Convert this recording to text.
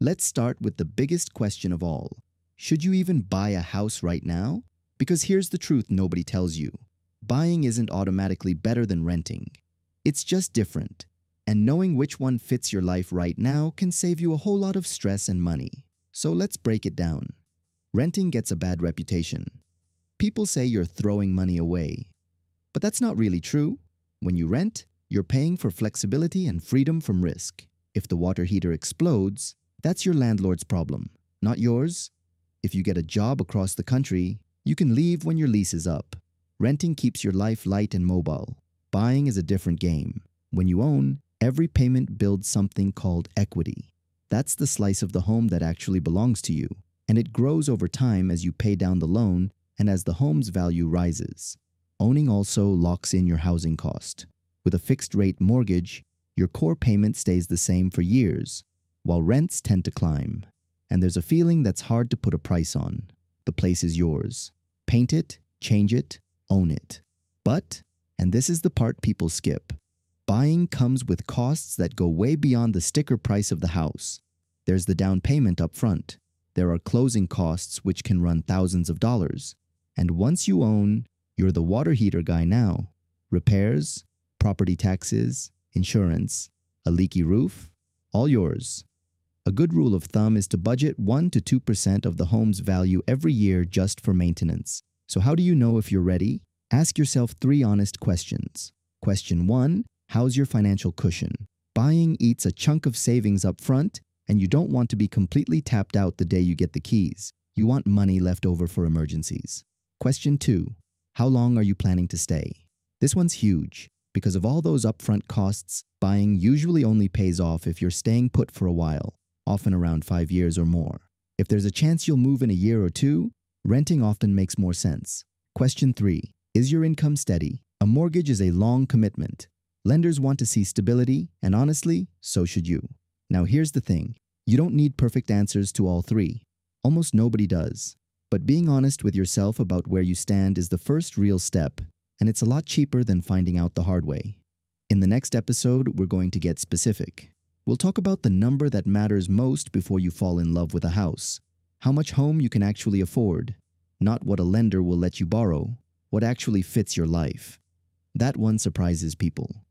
Let's start with the biggest question of all. Should you even buy a house right now? Because here's the truth nobody tells you. Buying isn't automatically better than renting. It's just different. And knowing which one fits your life right now can save you a whole lot of stress and money. So let's break it down. Renting gets a bad reputation. People say you're throwing money away. But that's not really true. When you rent, you're paying for flexibility and freedom from risk. If the water heater explodes, that's your landlord's problem, not yours. If you get a job across the country, you can leave when your lease is up. Renting keeps your life light and mobile. Buying is a different game. When you own, every payment builds something called equity. That's the slice of the home that actually belongs to you, and it grows over time as you pay down the loan and as the home's value rises. Owning also locks in your housing cost. With a fixed-rate mortgage, your core payment stays the same for years, while rents tend to climb. And there's a feeling that's hard to put a price on. The place is yours. Paint it, change it, own it. But, and this is the part people skip, buying comes with costs that go way beyond the sticker price of the house. There's the down payment up front. There are closing costs which can run thousands of dollars. And once you own, you're the water heater guy now. Repairs, property taxes, insurance, a leaky roof, all yours. A good rule of thumb is to budget 1 to 2% of the home's value every year just for maintenance. So how do you know if you're ready? Ask yourself 3 honest questions. Question 1, how's your financial cushion? Buying eats a chunk of savings up front, and you don't want to be completely tapped out the day you get the keys. You want money left over for emergencies. Question 2, how long are you planning to stay? This one's huge. Because of all those upfront costs, buying usually only pays off if you're staying put for a while, often around 5 years or more. If there's a chance you'll move in a year or two, renting often makes more sense. Question 3, is your income steady? A mortgage is a long commitment. Lenders want to see stability, and honestly, so should you. Now here's the thing, you don't need perfect answers to all 3. Almost nobody does. But being honest with yourself about where you stand is the first real step, and it's a lot cheaper than finding out the hard way. In the next episode, we're going to get specific. We'll talk about the number that matters most before you fall in love with a house. How much home you can actually afford. Not what a lender will let you borrow. What actually fits your life. That one surprises people.